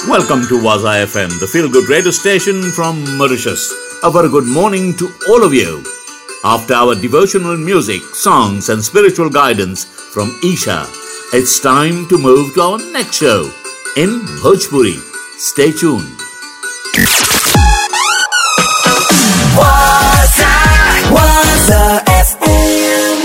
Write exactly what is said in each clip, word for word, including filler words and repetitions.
Welcome to Waza F M, the feel-good radio station from Mauritius. A very good morning to all of you. After our devotional music, songs and spiritual guidance from Isha, it's time to move to our next show in Bhojpuri. Stay tuned. Waza, Waza F M.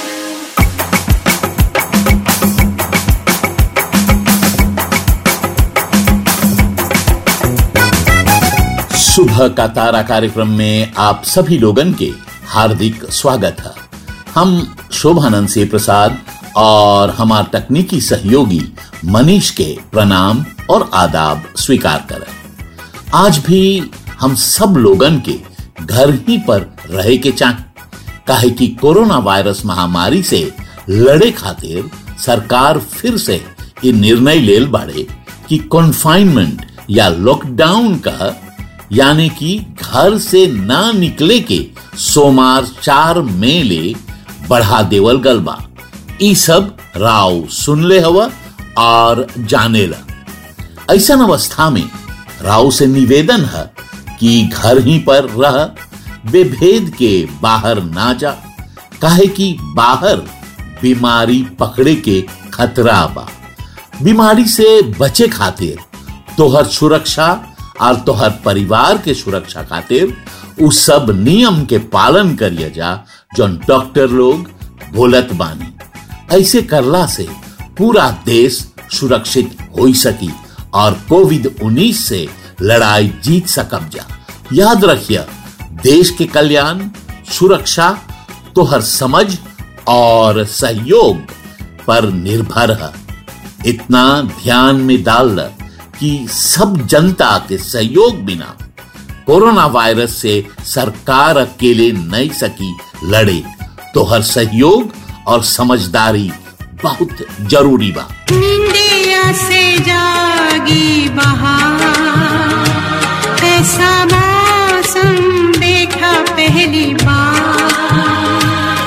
सुबह का तारा कार्यक्रम में आप सभी लोगन के हार्दिक स्वागत है। हम शोभानंद से प्रसाद और हमारे तकनीकी सहयोगी मनीष के प्रणाम और आदाब स्वीकार करें। आज भी हम सब लोगन के घर ही पर रहे के चाहें, काहे कि कोरोना वायरस महामारी से लड़े खातिर सरकार फिर से ये निर्णय लेल बाड़े कि कॉन्फाइनमेंट या लॉकडाउन का यानी कि घर से ना निकले के सोमवार चार मई ले बढ़ा देवल गल बा। ई सब राव सुन ले हवा और जाने ला। ऐसा अवस्था में राव से निवेदन है कि घर ही पर रह, बेभेद के बाहर ना जा, काहे कि बाहर बीमारी पकड़े के खतरा बा। बीमारी से बचे खातिर तोहर सुरक्षा और तोहर परिवार के सुरक्षा खातिर उस सब नियम के पालन करिए जा जो डॉक्टर लोग बोलत बानी। ऐसे करला से पूरा देश सुरक्षित हो सकी और कोविड उन्नीस से लड़ाई जीत सकब जा। याद रखिए, देश के कल्याण सुरक्षा तोहर समझ और सहयोग पर निर्भर है। इतना ध्यान में डाल कि सब जनता के सहयोग बिना कोरोना वायरस से सरकार अकेले नहीं सकी लड़े। तो हर सहयोग और समझदारी बहुत जरूरी बा। निंदिया से जागी बहार, ऐसा मौसम देखा पहली बार।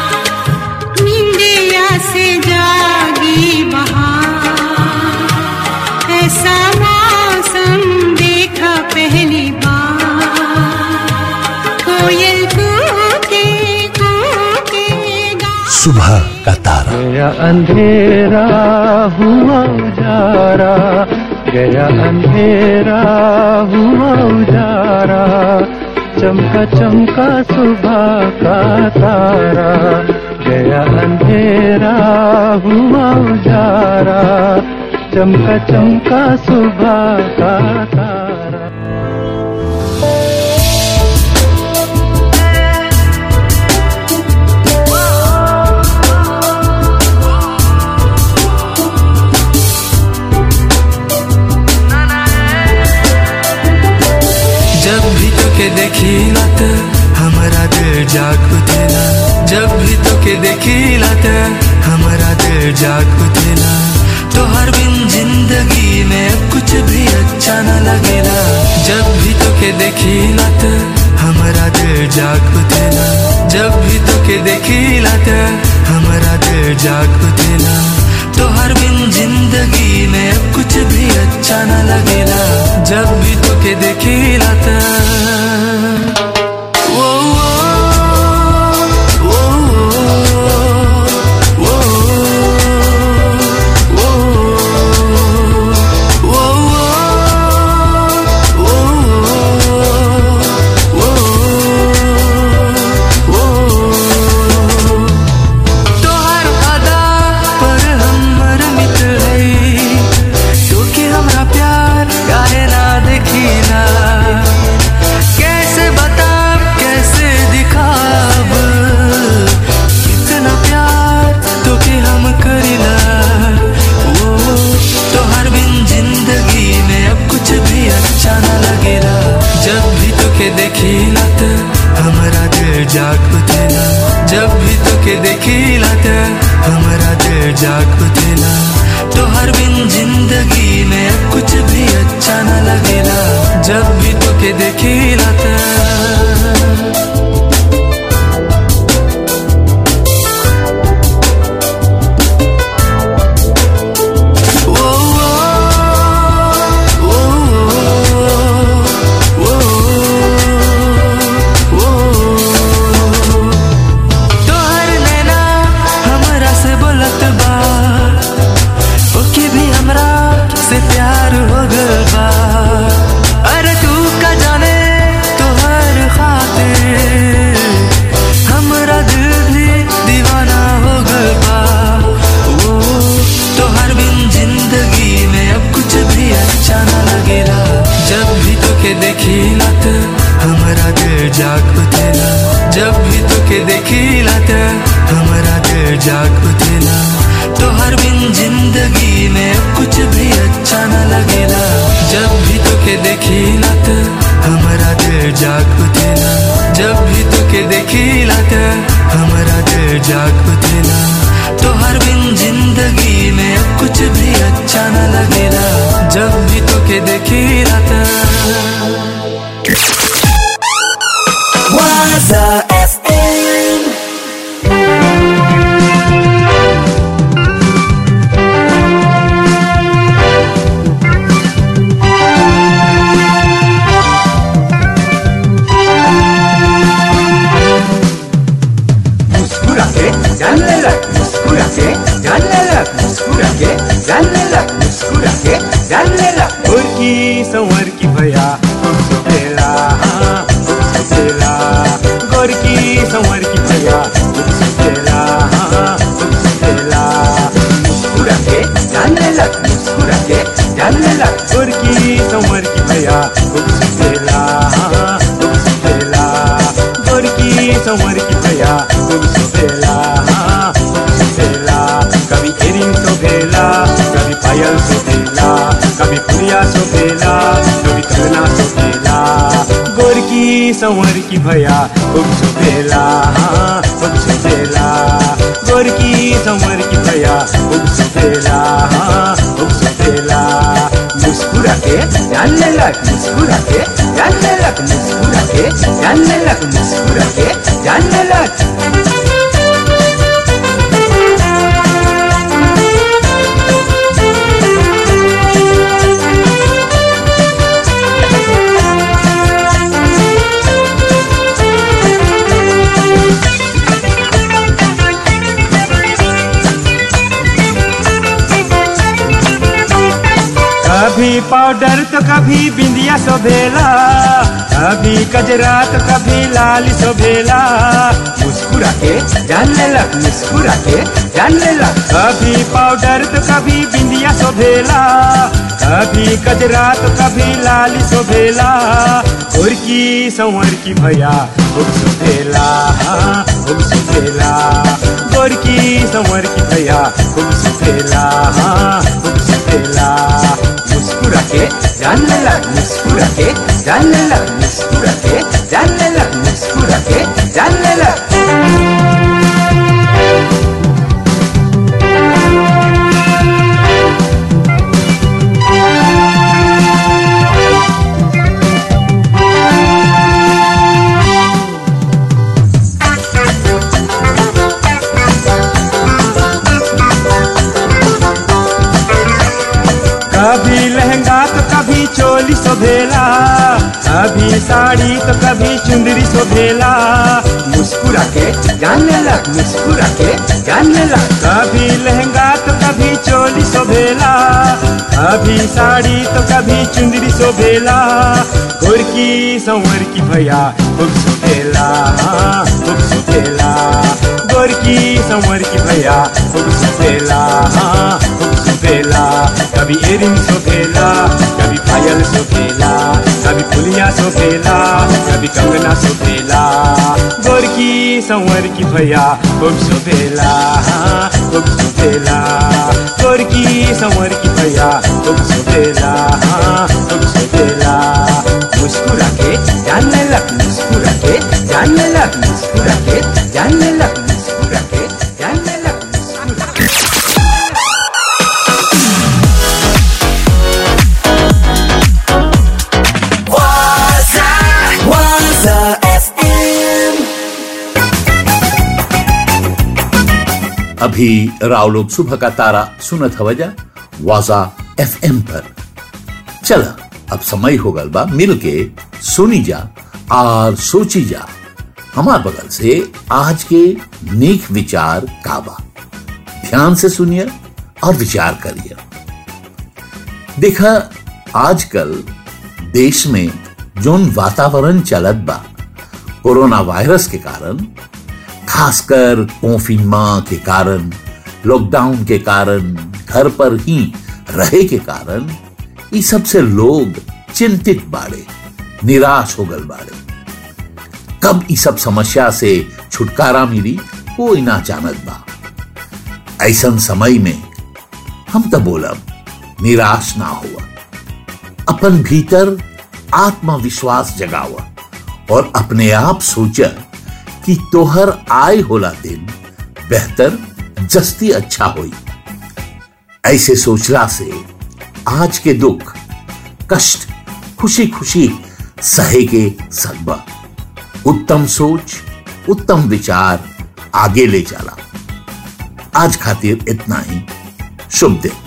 निंदिया से जागी बहार, ऐसा पहली बार। कोयल कूके कूके गा। सुबह का तारा। गया अंधेरा हुआ उजारा, गया अंधेरा हुआ उजारा, चमका चमका सुबह का तारा। गया अंधेरा हुआ उजारा, चमका चमका सुबह का तारा। जब भी तो के देखी लात हमारा दिल जाग उठेला, जब भी तो के देखी लात हमारा दिल जाग उठेला। तो हर बिन जिंदगी में कुछ भी अच्छा न लगेला। जब भी तो के देखी लात हमारा दिल जाग उठेला, जब भी तो के देखी लात हमारा दिल जाग उठेला। तो हर बिन जिंदगी में कुछ भी अच्छा न लगेला। जब भी तो के देखी लात जाग उठेला। तो हर बिन जिंदगी में कुछ भी अच्छा न लगेला। जब भी तो के देखीला ओ, ओ, ओ, ओ, जाग उठेला जब भी तोके देखिला त हमारा दिल जाग उठेला तोहर बिन जिंदगी में कुछ भी अच्छा न लगेला जब भी तोके देखिला त हमारा दिल जाग उठेला जब भी तोके देखिला त हमारा दिल जाग उठेला तोहर बिन जिंदगी में कुछ भी अच्छा न लगेला जब भी तोके देखिला त Waza F M. मुस्कुरा के जानने लग मुस्कुरा के जानने लग मुस्कुरा के जानने लग मुस्कुरा के जानने लग गोरकी संवर की भैया सुपेला सुपेला गोरकी संवर की भैया सुपेला सुपेला मुस्कुरा के जानने लग मुस्कुरा के जानने लग गोरकी संवर की भैया सुपेला सुपेला गोरकी संवर की भैया सुपेला सुपेला कभी एरिंग सुपेला कभी पायल सुपेला कभी फुलिया सुपेला कभी कंगना सुपेला गोरकी संवर की भैया खूब सुपेला खूब सुपेला गोरकी संवर की भैया खूब सुपेला खूब सुपेला मुस्कुरा के जानने लग मुस्कुरा के जानने लग मुस्कुरा के जानने लग मुस्कुरा के जानने लग कभी पाउडर तो कभी बिंदिया सोभेला कभी कजरा तो कभी लाली सोभेला मुस्कुरा के जानने लग मुस्कुरा के जानने लग कभी पाउडर तो कभी बिंदिया सोभेला कभी कजरा तो कभी लाली सोभेला गोरकी संवर की भैया खूब सुभेला खूब सुभेला गोरकी संवर की भैया खूब सुभेला खूब सुभेला मुस्कुरा के जानने लग मुस्कुरा के जानने लग मुस्कुरा के जानने लग मुस्कुरा के जानने लग कभी लहंगा तो कभी चोली सोभेला कभी साड़ी तो कभी चुंदरी सोभेला मुस्कुरा के जानने लग मुस्कुरा के जानने लग कभी लहंगा तो कभी चोली सोभेला कभी साड़ी तो कभी चुंदरी सोभेला गोरकी संवर की भैया खूब सोभेला खूब सोभेला गोरकी संवर की भैया खूब सोभेला खूब सोभेला कभी एरिंग सोभेला कभी पायल सोभेला कभी फुलिया सोभेला कभी कंगना सोभेला गोरकी संवर की भैया खूब सोभेला खूब सोभेला गोरकी संवर की भैया खूब सोभेला खूब सोभेला मुस्कुरा के जानने लग मुस्कुरा के जानने लग मुस्कुरा के जानने लग मुस्कुरा के जानने लग मुस्कुरा के अभी राव लोग सुबह का तारा सुनत हवजा वाजा एफ एम पर। चला अब समय हो गल बा मिल के सुनी जा और सोची जा हमार बगल से आज के नेक विचार काबा। ध्यान से सुनिए और विचार करिए। देखा आजकल देश में जोन वातावरण चलत बा कोरोना वायरस के कारण, खासकर कॉन्फिनमा के कारण, लॉकडाउन के कारण, घर पर ही रहे के कारण इस सबसे लोग चिंतित बाड़े, निराश हो गल बाड़े। कब इस सब समस्या से छुटकारा मिली वो इना जानत बा। ऐसन समय में हम तो बोलब निराश ना हुआ, अपन भीतर आत्मविश्वास जगावा और अपने आप सोचा कि तोहर आय होला दिन बेहतर जस्ती अच्छा होई। ऐसे सोचला से आज के दुख कष्ट खुशी खुशी सहे के सकबा। उत्तम सोच उत्तम विचार आगे ले चला। आज खातिर इतना ही। शुभ दिन।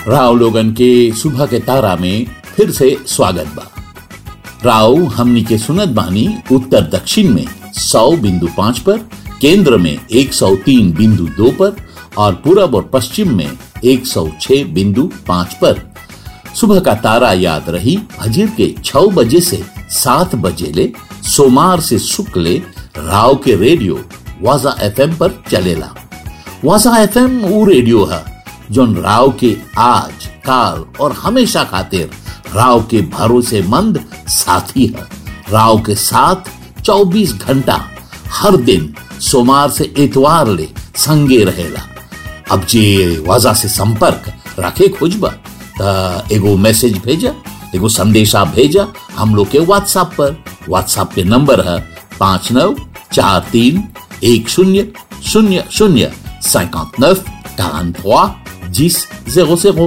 राव लोगन के सुबह के तारा में फिर से स्वागत बा। राव हमनी के सुनत बानी उत्तर दक्षिण में सौ बिंदु पांच पर, केंद्र में एक सौ तीन बिंदु दो पर और पूरब और पश्चिम में एक सौ छह बिंदु पांच पर। सुबह का तारा याद रही फजर के छह बजे से सात बजे ले सोमवार से शुक्र ले राव के रेडियो वाजा एफएम पर चलेला। वाजा एफएम वो रेडियो है जोन राव के आज काल और हमेशा खातिर राव के भरोसेमंद साथी है। राव के साथ चौबीस घंटा हर दिन सोमवार से इतवार ले संगे रहेला। अब जे वाजा से संपर्क रखे खोजबा त एगो मैसेज भेजा, एगो संदेशा भेजा हम लोग के व्हाट्सएप पर। व्हाट्सएप के नंबर है पांच नौ चार तीन एक शून्य शून्य शून्य cinquante neuf quarante-trois dix zéro zéro।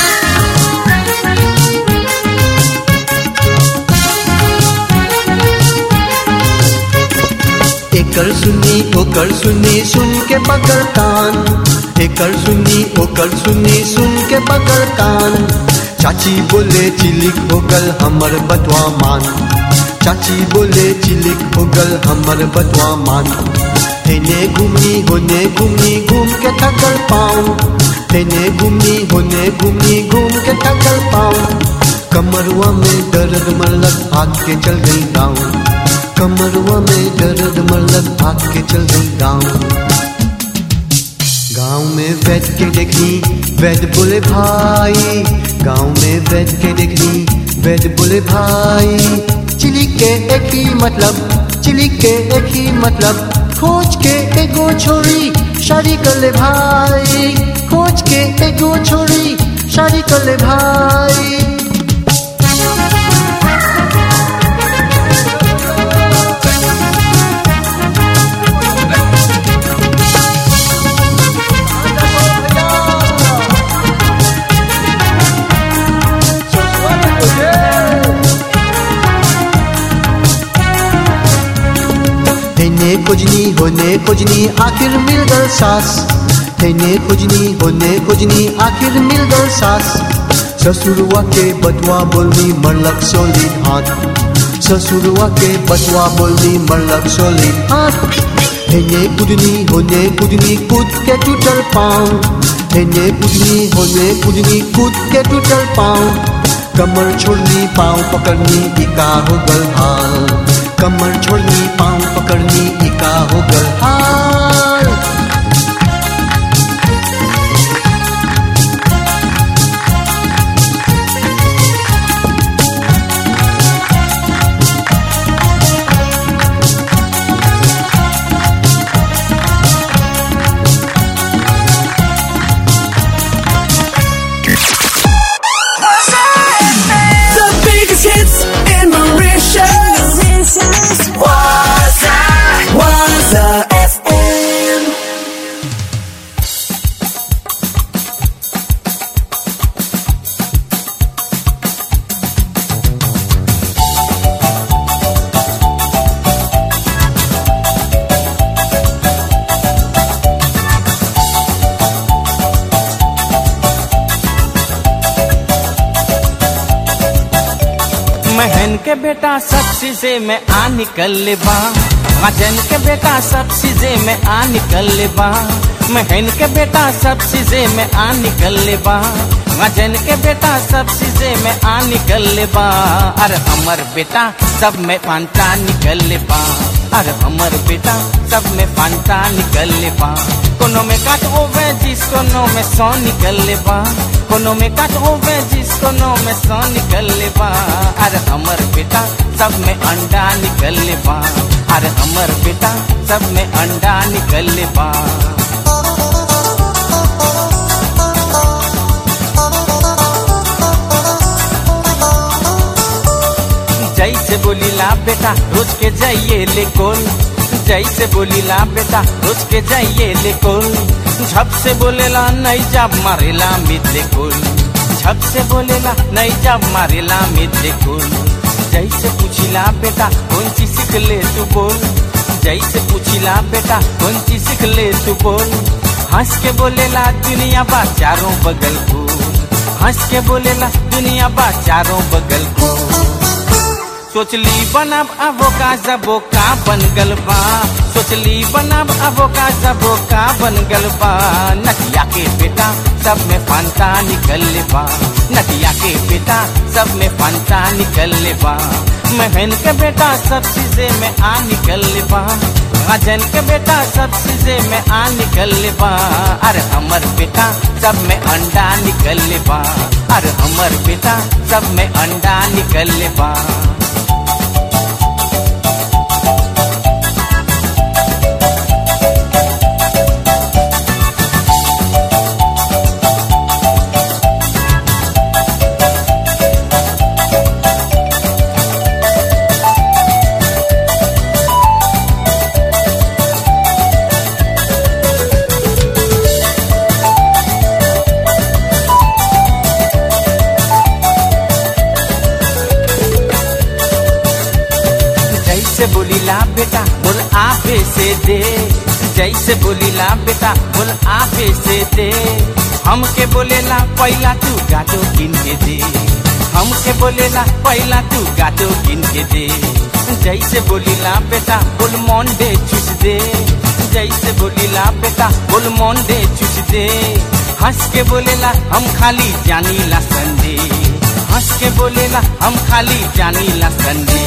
एकर सुनी ओकर सुनी सुन के पकड़ कान, एकर सुनी ओकर सुनी सुन के पकड़ कान। चाची बोले चिलिक हो गल हमर बतवा मान, चाची बोले चिलिक हो गल हमर बतवा मान। हेने घूमनी होने घूमनी घूम के थकल पाऊं, हेने घूमनी होने घूमनी घूम के थकल पाऊं। कमरुआ में दर्द मलक भाग के चल गई गाँव, कमरुआ में दर्द मलक भाग के चल गई गाँव। गाँव में बैठ के देखनी वैद बोले भाई, गाँव में बैठ के देखनी वैद बोले भाई। चिली के एक ही मतलब, चिली के एक ही मतलब, खोज के एगो छोरी शादी कर ले भाई, खोज के एगो छोरी शादी कर ले भाई। हेने खोजनी होने खोजनी आखिर मिल गल सास, हेने खोजनी होने खोजनी आखिर मिल गल सास। ससुरवा के बटुआ बोलनी मरलक सोली हाथ, ससुरवा के बटुआ बोलनी मरलक सोली हाथ। हेने कूदनी होने कूदनी कूद के टूटल पाँव, हेने कूदनी होने कूदनी कूद के टूटल पाँव। कमर छोड़नी पाँव पकड़नी इका हो गल हाल, कमर छोड़नी पाँव पकड़नी इका हो गल हाल। महन के बेटा सब चीजें में आ निकल ले बा, वचन के बेटा सब चीजें में आ निकल ले बा। महन के बेटा सब चीजें में आ निकल ले बा, वचन के बेटा सब चीजें में आ निकल ले बा। अरे हमर बेटा सब में पांता निकल ले बा, अरे हमर बेटा सब में पांता निकल ले बा। कोनो में काट ओवे जिस कोनो में सौ निकल ले बा, कोनो में काट ओवे जिस कोनो में सौ निकल ले बा। अरे हमर बेटा सब में अंडा निकल ले बा, अरे हमर बेटा सब में अंडा निकल ले बा। जैसे बोली ला बेटा रोज के जाइए ले कोल, जैसे बोली ला बेटा रोज के जाइए ले कोल। झप से बोलेला नहीं जब मारेला मिले कोल, झप से बोलेला नहीं जब मारेला मिले कोल। जैसे पूछिला बेटा कौन चीज सीख ले तू बोल, जैसे पूछिला बेटा कौन चीज सीख ले तू बोल। हंस के बोलेला दुनिया बा चारों बगल फूल, हंस के बोलेला दुनिया बा चारों बगल को। सोचली बनब अबो का जबो का बन गल बा, सोचली बनब अबो का जबो का बन गल बा। नदिया के बेटा सब में फंता निकल बा, नदिया के बेटा सब में फंता निकल बा। महन के बेटा सब चीजें में आ निकल बा, अजन के बेटा सब चीजें में आ निकल बा। अरे हमर बेटा सब में अंडा निकल बा, अरे हमर बेटा सब में अंडा निकल बा। जैसे बोलीला बेटा बोल आपे से दे, जैसे बोलीला बेटा बोल आपे से दे। हमके बोलेला पहला तू गाटो गिन के दे, हमके बोलेला पहला तू गाटो गिन के दे। जैसे बोलीला बेटा बोल मोंडे चुस दे, जैसे बोलीला बेटा बोल मोंडे चुस दे। हंस के बोलेला हम खाली जानी ला संडे, हंस के बोलेला हम खाली जानी ला संडे।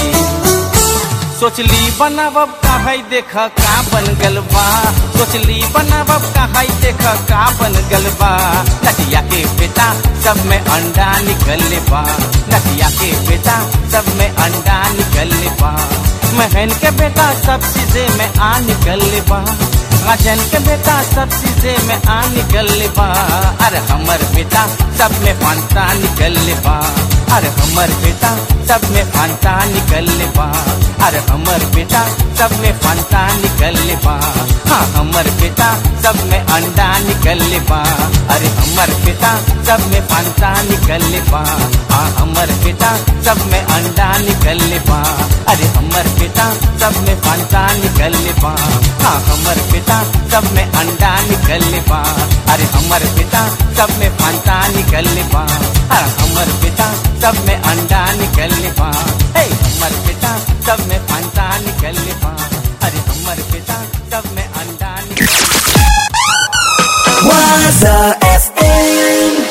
सोचली बनावब का है देख का बन गल बा, सोचली बनावब का है देख का बन गल बा। नदिया के बेटा सब में अंडा निकल बा, नदिया के बेटा सब में अंडा निकल बा। महन के बेटा सब चीजें में आ निकल बा, अजन के बेटा सब चीजें में आ निकल बा। अरे हमर बेटा सब में फंता निकल बा, अरे हमर बेटा सब में फंता निकल बा, अरे हमर बेटा सब में फंता निकल बा। हाँ हमर बेटा सब में अंडा निकल बा, अरे हमर बेटा सब में फंता निकल बा। हाँ हमर बेटा सब में अंडा निकल बा, अरे हमर बेटा सब में फंता निकल बा। हाँ हमर बेटा सब में अंडा निकल बा, अरे हमर बेटा सब में फंता निकल बा। अरे हमर बेटा सब में अंडा निकल बा, हे हमर बेटा सब में फंता निकल बा, अरे हमर बेटा सब में अंडा निकल बा। Waza F M.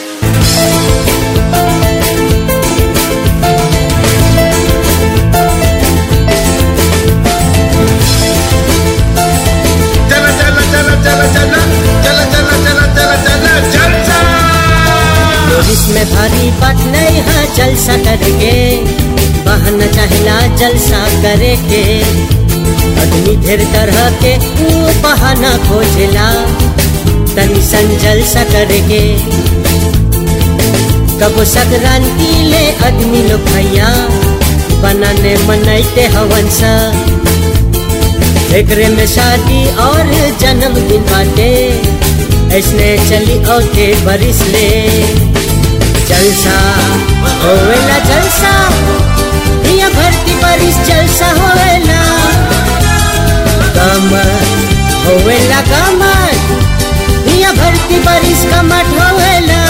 चला चला चला चला चला चला चला चला चला चला जलसा। इसमें भारी बात नहीं है जलसा करके, बहाना चाहिला जलसा करे के। आदमी ढेर तरह के वो बहाना खोजला, तनी सन जलसा करके। कबो संक्रांति ले आदमी लोग भैया बनाने मनाते हवन सा। एकरे में शादी और जन्मदिन बाटे, ऐसने चली औते बरिस ले। जलसा होवेला जलसा, दिया भरती बरिस जलसा होवेला। कमर होवेला कमर, दिया भरती बरिस कमर होवेला।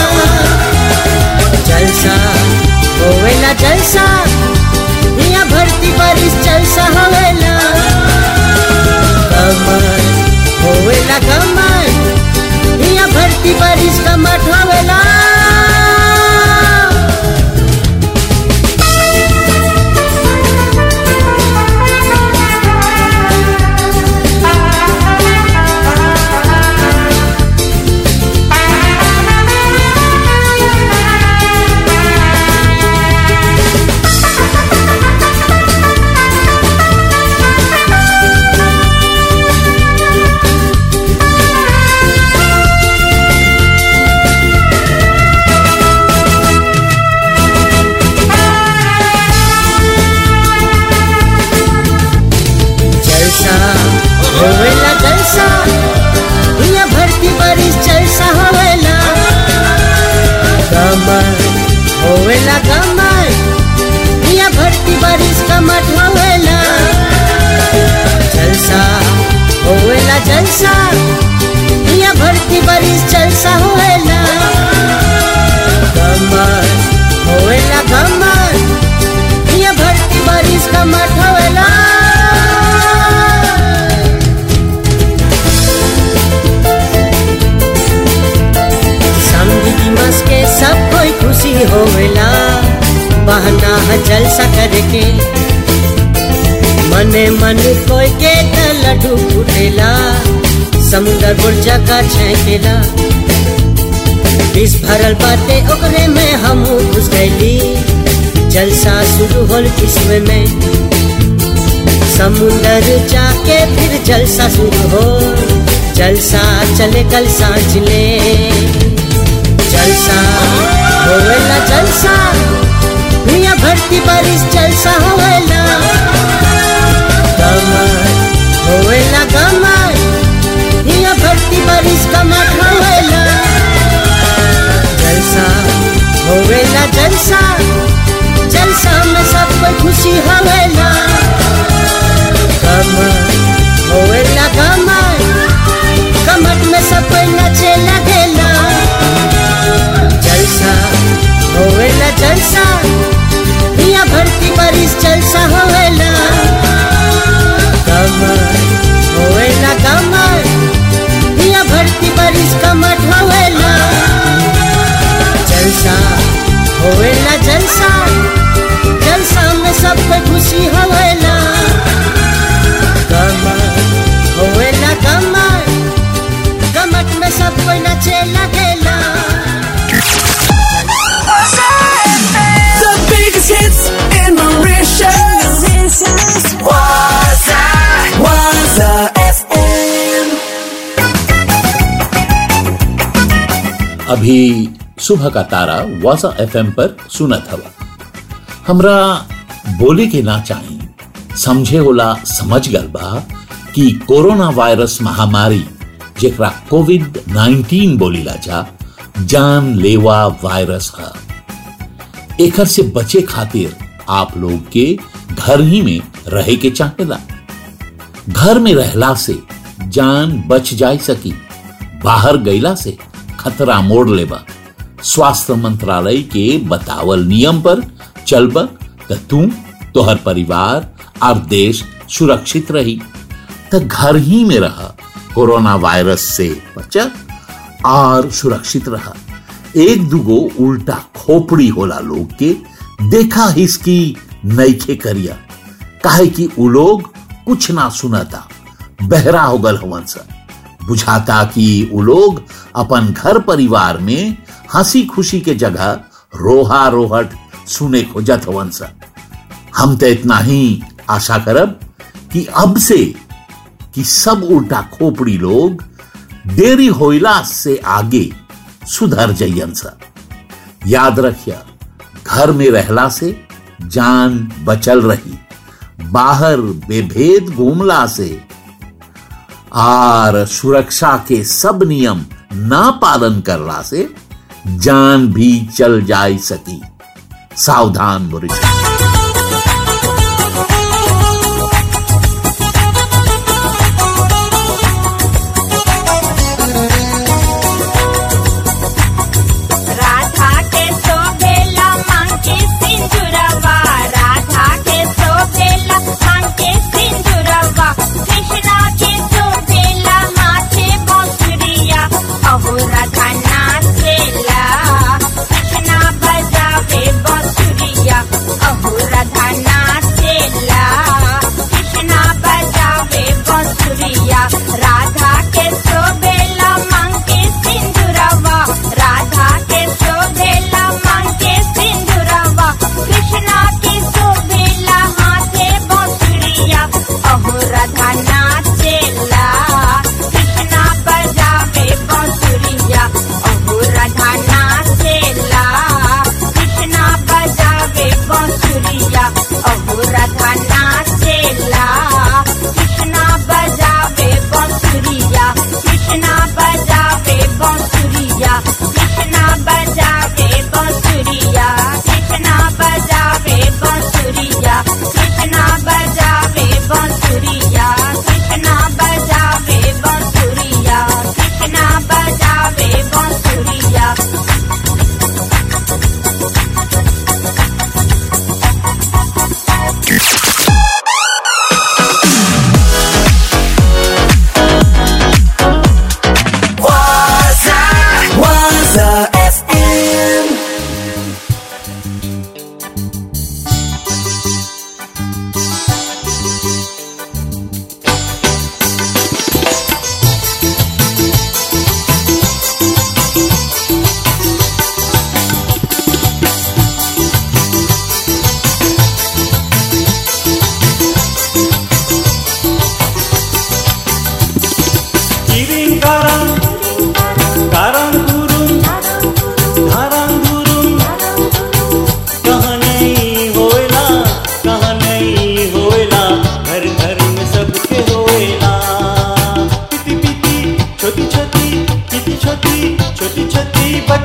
जलसा होवेला जलसा, दिया भरती बरिस जलसा होवेला। कमर होवेला कमर, दिया भरती बरिस कमर होवेला। होवेला जलसा, दिया भरती बरिस जलसा होवेला। कमर होवेला कमर, दिया भरती बरिस कमर होवेला। जलसा होवेला जलसा, दिया भरती बरिस जलसा होवेला। होवेला गमत ये भरती बारिश गमत होवेला समझी दिमाग के सब कोई खुशी होवेला बहाना है जलसा करके मने मन कोई के त लड्डू फूटेला समुंदर बुर्जा का छेकेला विष भरल बाटे ओकरे में हम घुस गईली जलसा शुरू होल किस्म में समुंदर जाके फिर जलसा शुरू हो जलसा चले कल सांझ ले जलसा होवेला जलसा दुनिया भरती बारिश जलसा होवेला गमत होवेला गमत दुनिया भरती बारिश गमत होवेला जलसा होवेला जलसा जलसा में सब कोई खुशी होवेला गमत होवेला गमत गमत में सब कोई नाचे लगेला जलसा होवेला जलसा दुनिया भरती बारिश जलसा होवेला गमत होवेला गमत दुनिया भरती बारिश गमत होवेला जलसा होवेला जलसा जलसा में सब कोई खुशी होवेला गमत होवेला गमत गमत में सब कोई नाचे लगेला The biggest hits in Mauritius. Waza, Waza F M. अभी सुबह का तारा वाजा एफएम पर सुनत हवा हमरा बोले के ना चाही समझे होला समझ गल बा कि कोरोना वायरस महामारी जेकरा कोविड नाइनटीन बोलीला जा जानलेवा वायरस है एकर से बचे खातिर आप लोग के घर ही में रहे के चाहेला घर में रहला से जान बच जाय सकी बाहर गईला से खतरा मोड़ लेबा स्वास्थ्य मंत्रालय के बतावल नियम पर चलबा त तू तोहर परिवार और देश सुरक्षित रही त घर ही में रहा कोरोना वायरस से बचा और सुरक्षित रहा एक दुगो उल्टा खोपड़ी होला लोग के देखा हिसकी नईखे करिया काहे कि उ लोग कुछ ना सुनाता बहरा हो गल हवन सा बुझाता कि उ लोग अपन घर परिवार में हंसी खुशी के जगह रोहा रोहट सुने खोजत हवन सा हम तो इतना ही आशा करब कि अब से कि सब उल्टा खोपड़ी लोग देरी होइला से आगे सुधर जइयन सा याद रखिया घर में रहला से जान बचल रही बाहर बेभेद घूमला से और सुरक्षा के सब नियम ना पालन करला से जान भी चल जाय सकी सावधान मॉरिशस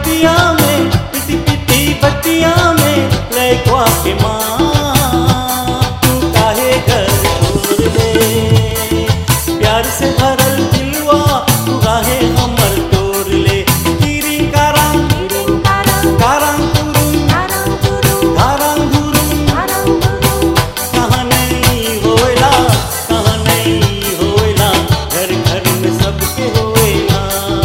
बतिया में पिटी पिटी बतिया में लैकवा के माँ तू काहे घर छोड़ ले प्यार से भरल दिलवा तू काहे हमर तोड़ ले गिरी कारां कारां तुरुं कारां तुरुं कहाँ नहीं होएला कहाँ नहीं होएला घर घर में सबके होएला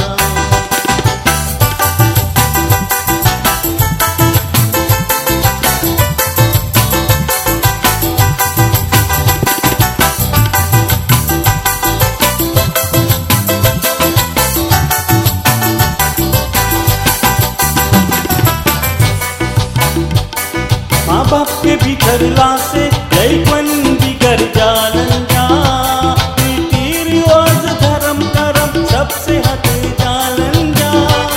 माँ बाप के बिगड़ला से लइकन बिगड़ जालन जा रीति रिवाज धर्म करम सबसे हट जालन जा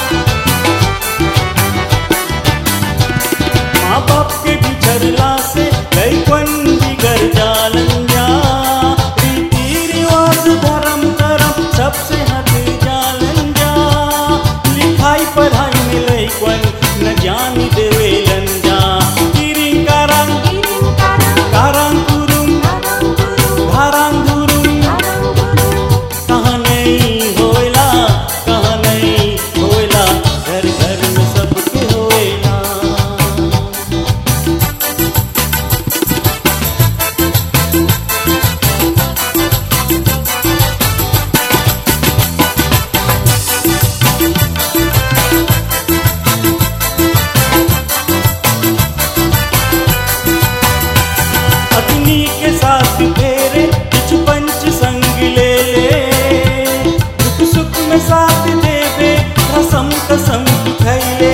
माँ बाप के बिगड़ला से लइकन बिगड़ जालन जा रीति रिवाज धर्म करम सबसे हट जालन जा लिखाई पढ़ाई में लइकन न ज्ञान देवेलन जा कारां तुरुं कारां तुरुं कहाँ नहीं होएला कहाँ नहीं होएला घर घर में सबके होएला अग्नि के साथ फेरे कुछ पंच संग ले ले दुख सुख में साथ देवे रसम कसम खैले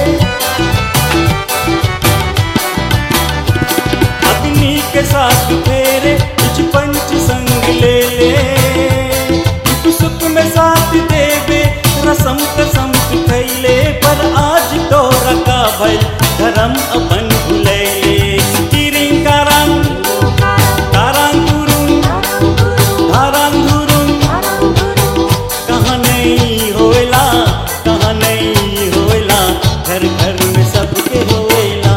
अग्नि के साथ फेरे कुछ पंच संग ले ले दुख सुख में साथ देवे रसम कसम खैले पर आज तो रखा भई धर्म अपन भुलैले गिरी कारां कारां तुरुं कारां तुरुं कहाँ नहीं होएला कहाँ नहीं होएला घर घर में सबके होएला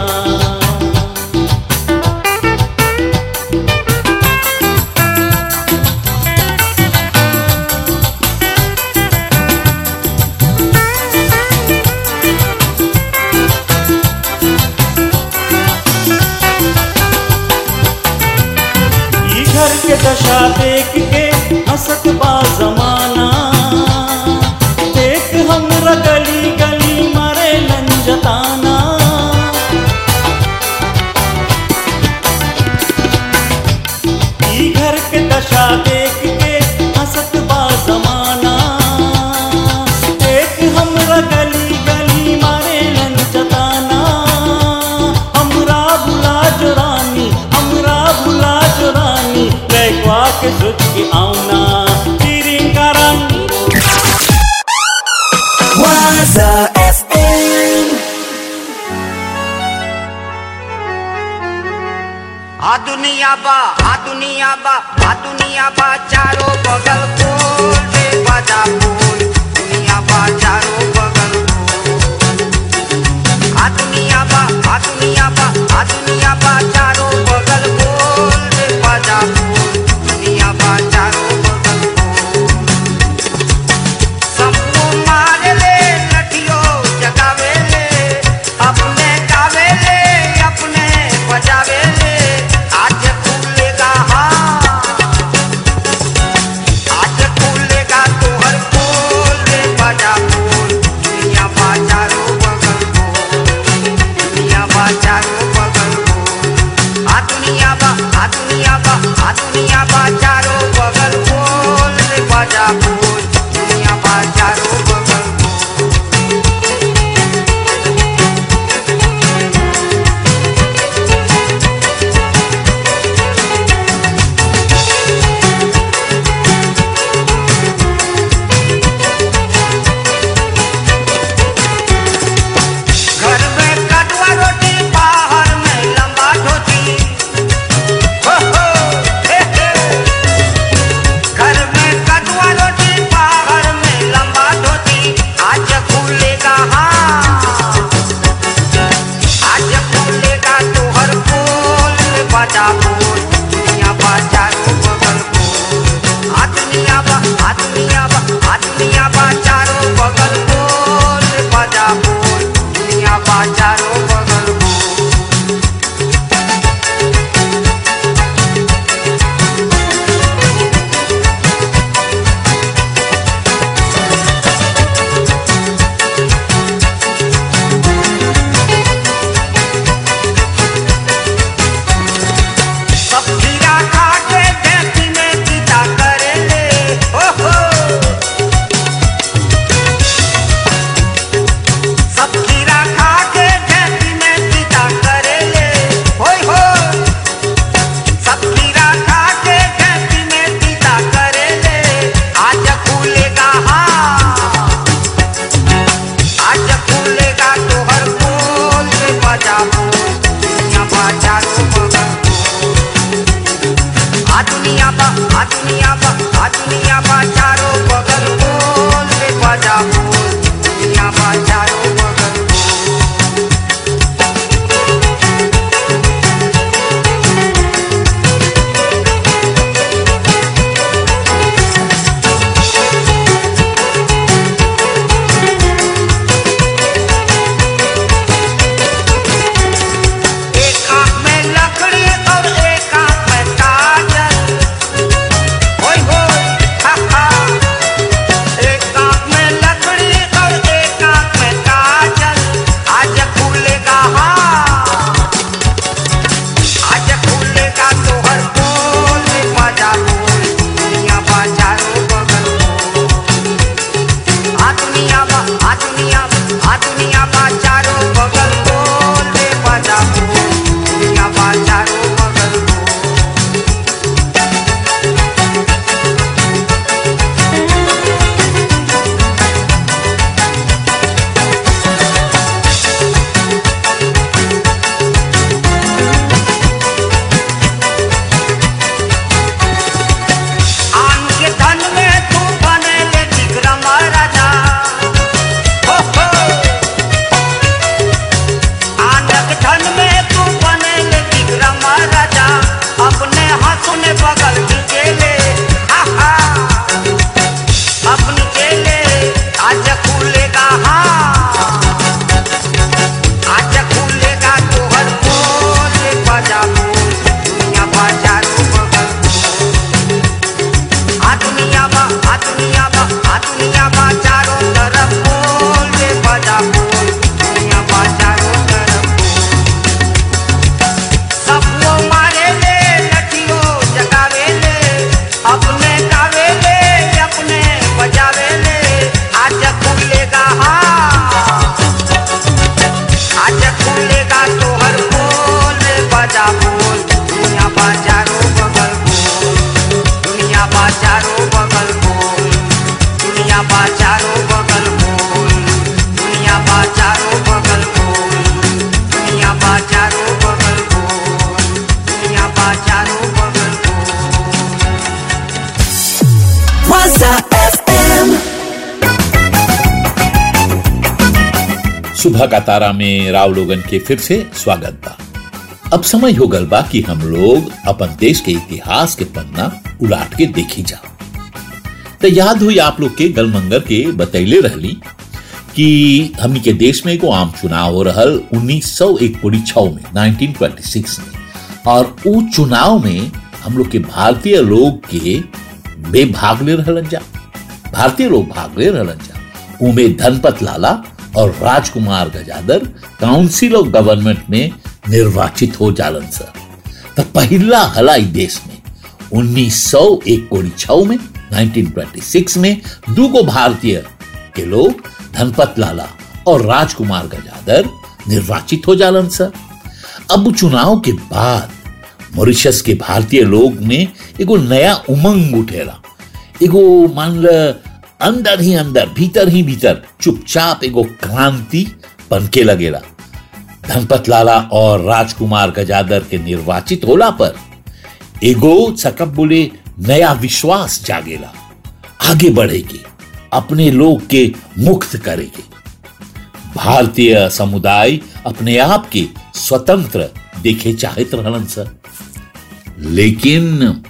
ई घर के दशा देख के हंसत बा जमाना देख हमरा गली गली मारे लंजताना ई घर के दशा देख के हंसत बा जमाना देख हमरा गली गली मारे लंजताना हमरा भुला जो रानी हमरा भुला जो रानी लैकवा के सोच के आऊना गिरी कारां Waza F M. आ दुनिया बा आ दुनिया बा आ दुनिया बा चारों बगल खोल दे बाजा बोल दुनिया बा चारों बगल खोल आ दुनिया बा आ दुनिया बा आ दुनिया बा चारों बगल खोल दे बाजा बोल दुनिया बा चारों बगल खोल सबको मार ले लठियों जगावे ले अपने गावे ले अपने बजावे ले आज खुलेगा हाँ आज खुलेगा तो हर को बा चारों बगल गोल, दुनिया बा चारों बगल गोल, दुनिया बा चारों बगल गोल, दुनिया बा चारों बगल गोल। Waza F M. सुबह का तारा में राव लोगन के फिर से स्वागत बा। अब समय हो गल बा कि हम लोग अपन देश के इतिहास के पन्ना उलाट के देखी जा। तो याद हुई आप लोग के गलमंगर के बतैले रहली कि हमनी के देश में एगो आम चुनाव हो रहल उन्नीस सौ इकतालीस में उन्नीस सौ छब्बीस में, और उ चुनाव में हम लोग के भारतीय लोग के बेभाग ले रहलन जा, भारतीय लोग भाग ले रहलन जा। उमें धनपत लाला और Rajkumar Gajadhar council of government में निर्वाचित हो जालन सर। तो पहला हलाई देश में उन्नीस सौ इकतालीस में उन्नीस सौ छब्बीस में दूगो भारतीय के लोग धनपत लाला और राजकुमार गजादर निर्वाचित हो जालन सर। अब चुनाव के बाद मॉरिशस के भारतीय लोग में एगो नया उमंग उठेला, एगो मान ल अंदर ही अंदर भीतर ही भीतर चुपचाप एगो क्रांति बनके लगेला। धनपत लाला और राजकुमार गजादर के निर्वाचित होला पर एगो सकब बोले नया विश्वास जागेला, आगे बढ़ेगी, अपने लोग के मुक्त करेगी। भारतीय समुदाय अपने आप के स्वतंत्र देखे चाहत रहलन सर। लेकिन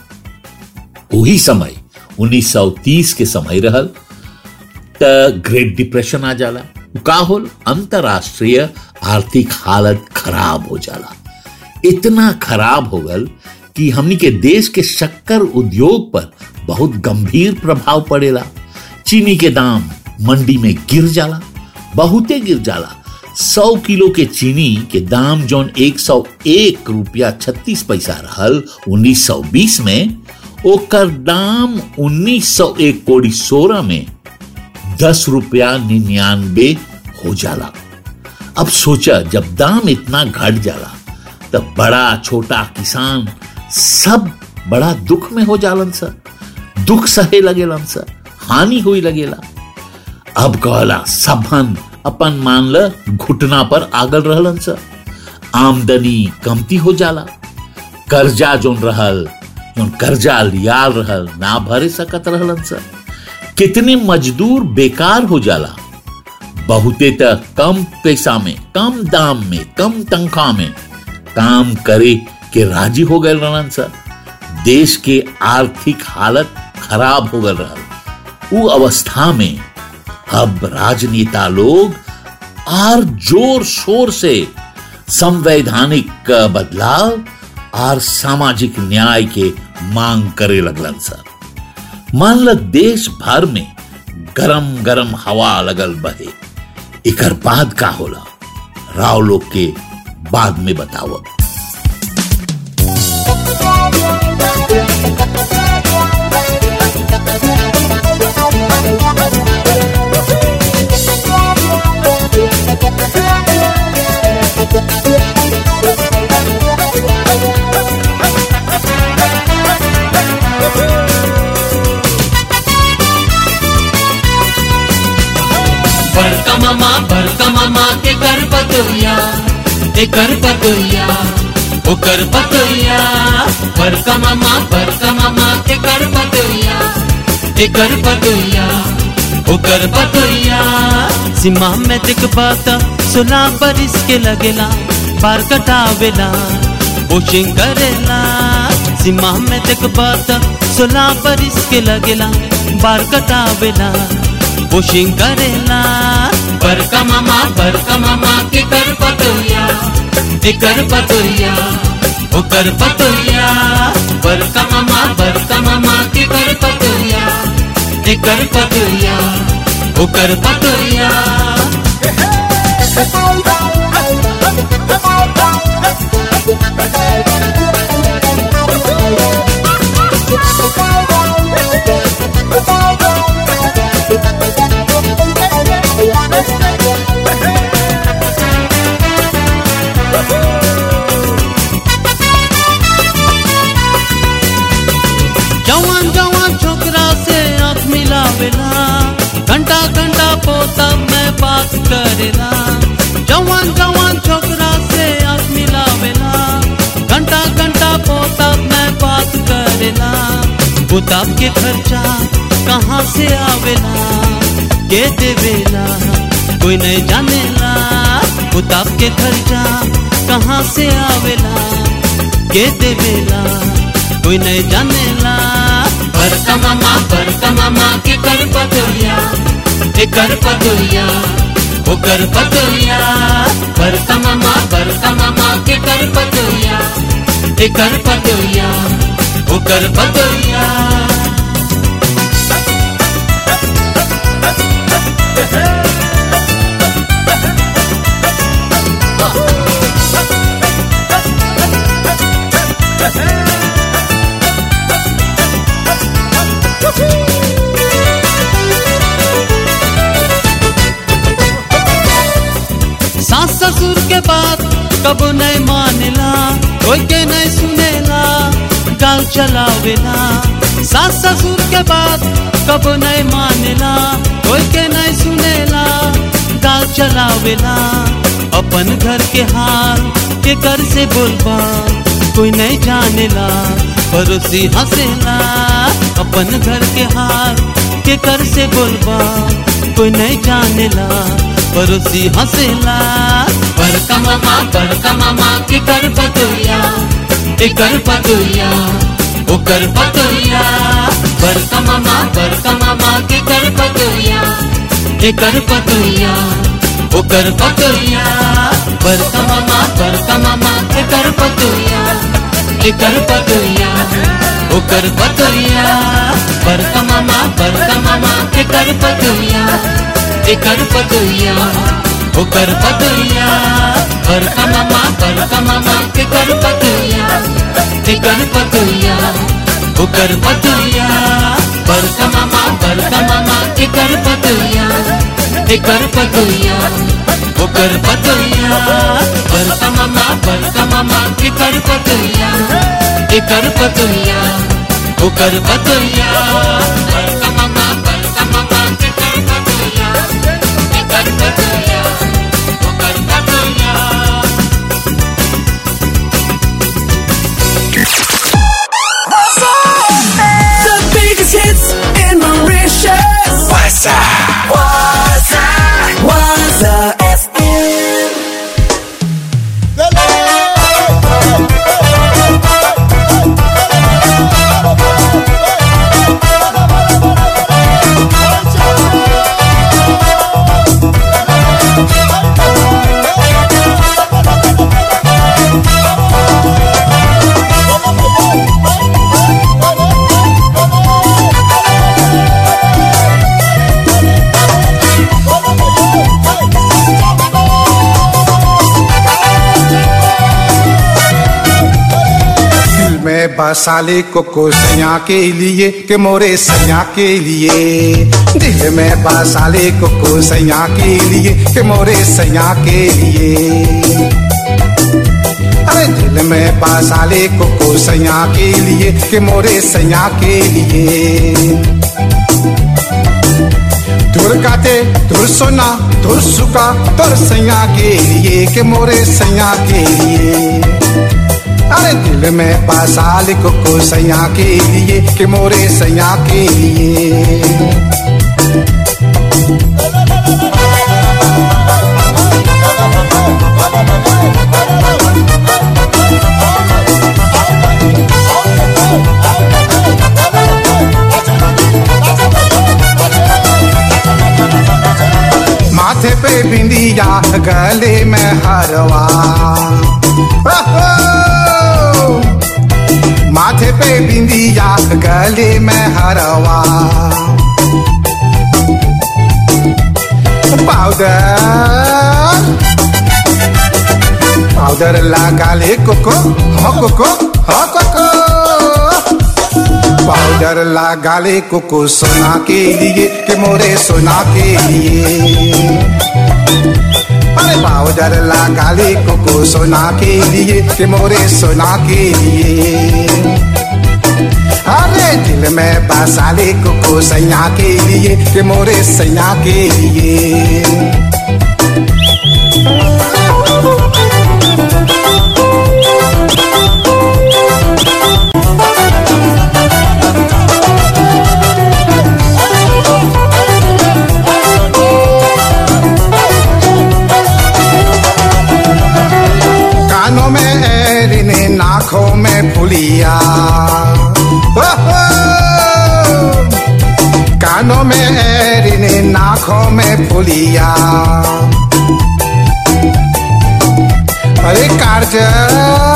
वही समय उन्नीस सौ तीस के समय रहल त ग्रेट डिप्रेशन आ जाला। का होल, अंतरराष्ट्रीय आर्थिक हालत खराब हो जाला। इतना खराब हो गल कि हमनी के देश के शक्कर उद्योग पर बहुत गंभीर प्रभाव पड़ेला। चीनी के दाम मंडी में गिर जाला, बहुते गिर जाला। सौ किलो के चीनी के दाम जौन एक सौ एक रुपया छत्तीस पैसा रहल उन्नीस सौ बीस में, ओकर दाम उन्नीस सौ एक कोड़ी सोलह में दस रुपया निन्यानबे हो जाला। अब सोचा, जब दाम इतना घट जाला तब बड़ा छोटा किसान सब बड़ा दुख में हो जालन सर, दुख सहे लगेलन सर, हानि हुई लगेला। अब कहला सबन अपन मान ल घुटना पर आगल रहलन सर, आमदनी कमती हो जाला, कर्जा जोन रहल जोन कर्जा लियाल रहल ना भरे सकत रहलन सर। कितने मजदूर बेकार हो जाला, बहुते तक कम पैसा में, कम दाम में, कम तनख्वाह में काम करे के राजी हो गए रहलन सर। देश के आर्थिक हालत खराब हो गए रहल। वो अवस्था में अब राजनेता लोग और जोर शोर से संवैधानिक बदलाव और सामाजिक न्याय के मांग करे लगलन सर। मान ल देश भर में गरम गरम हवा लगल बहे। एकर बाद का होला, राव लोग के बाद में बताओ। बड़का मामा बड़का मामा के कर पतोया, के कर पतोया, ओ कर पतोया। बड़का मामा बड़का मामा के कर पतोया, के कर पतोया, ओ कर पतोया। सीमा में दिख बाता सुना बरिस के लगेला, बार कटावेला वॉशिंग करेला। सीमा में दिख बाता सुना बरिस के लगेला, बार कटावेला वॉशिंग करेला। बड़का मामा बड़का मामा के कर पतोया, के कर पतोया, ओ कर पतोया। बड़का मामा बड़का मामा के कर पतोया, के कर पतोया, ओ कर पतोया। घंटा पोता मैं बात करेला जवान जवान छोकरा से आँख मिलावेला घंटा घंटा पोता मैं बात करेला बुताब के खर्चा कहाँ से आवेला के देवेला कोई नहीं जानेला बुताब के खर्चा कहाँ से आवेला के देवेला कोई नहीं जानेला बरका मामा बरका मामा के कर पतोया के कर पतोया ओ कर पतोया बरका मामा बरका मामा के कर पतोया के कर पतोया ओ कर पतोया सास ससुर के बात कब नहीं मानेला कोई के नहीं सुनेला गाँव चलावेला सास ससुर के बात कब नहीं मानेला कोई के नहीं सुनेला गाँव चलावेला अपन घर के हाल के कर से बोलबा कोई नहीं जानेला पड़ोसी हंसेला अपन घर के हाल के कर से बोलबा कोई नहीं जानेला पड़ोसी हंसेला बरका मामा बरका मामा के कर पतोया के कर पतोया ओ कर पतोया बरका मामा बरका मामा के कर पतोया के कर पतोया ओ कर पतोया बरका मामा बरका मामा के कर पतोया के कर पतोया ओ कर पतोया बरका मामा बरका मामा के कर पतोया के कर पतोया ओ कर पतोया बरका मामा बरका मामा के कर पतोया के कर पतोया ओ कर पतोया बरका मामा बरका मामा के कर पतोया के कर पतोया ओ कर पतोया बरका मामा बरका मामा के कर पतोया के कर पतोया ओ कर पतोया बरका मामा बरका मामा के कर पतोया के कर पतोया ओ कर पतोया The biggest hits in Mauritius. Waza, Waza, Waza F M. बसाले को सैया के लिए के मोरे सैया के लिए दिल में बसाले को सैया के लिए के मोरे सैया के लिए अरे दिल में बसाले को सैया के लिए के मोरे सैया के लिए धुर काटे धुर सोना धुर सुका तोर सैया के लिए के मोरे सैया के लिए अरे दिल में बसाल को को सैया के लिए कि मोरे सैया के लिए माथे पे बिंदिया गले में हरवा माथे पे बिंदिया गले में हरवा पाउडर पाउडर लगा ले कोको हो कोको हो कोको पाउडर लगा ले कोको सोना के लिए के मोरे सोना के लिए अरे पाउडर लगा ले कोको सोना के लिए के मोरे सोना के लिए अरे दिल में बसा ले कुको सैया के लिए कि मोरे सैया के लिए कानों में एरिने नाकों में फुलिया कानों में एरिने नाकों में फुलिया अरे कारजल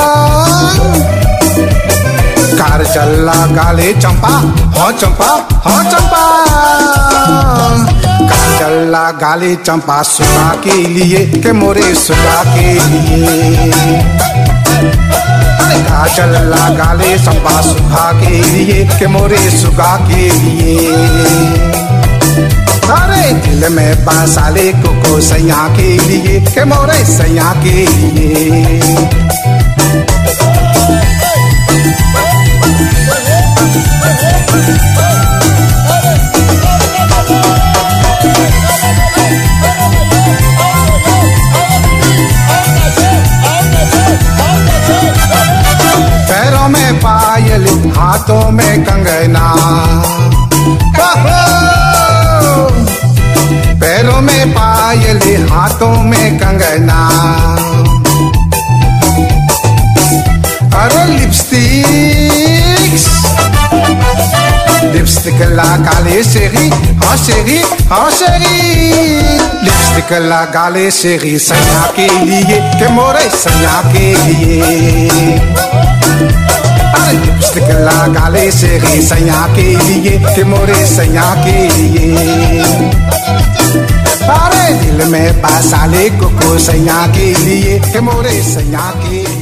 कारजल गाले चंपा हाँ चंपा हाँ चंपा कारजल गाले चंपा सुगा के लिए के मोरे सुगा के लिए काजल गाले चंपा सुगा के लिए के मोरे सुगा के लिए अरे दिल में बसा ले कुको सैया के लिए के मोरे सैया के लिए पैरों में पायल हाथों में कंगना पैरों में पायल हाथों में कंगना अरे लिपस्टिक लिपस्टिक लगा ले शेरी हाँ शेरी हाँ शेरी लिपस्टिक लगा ले शेरी सैया के लिए के मोरे सैया के लिए अरे लिपस्टिक लगा ले शेरी सैया के लिए के मोरे सैया के लिए अरे दिल में बसा ले कुको सैया के लिए के मोरे सैया के लिए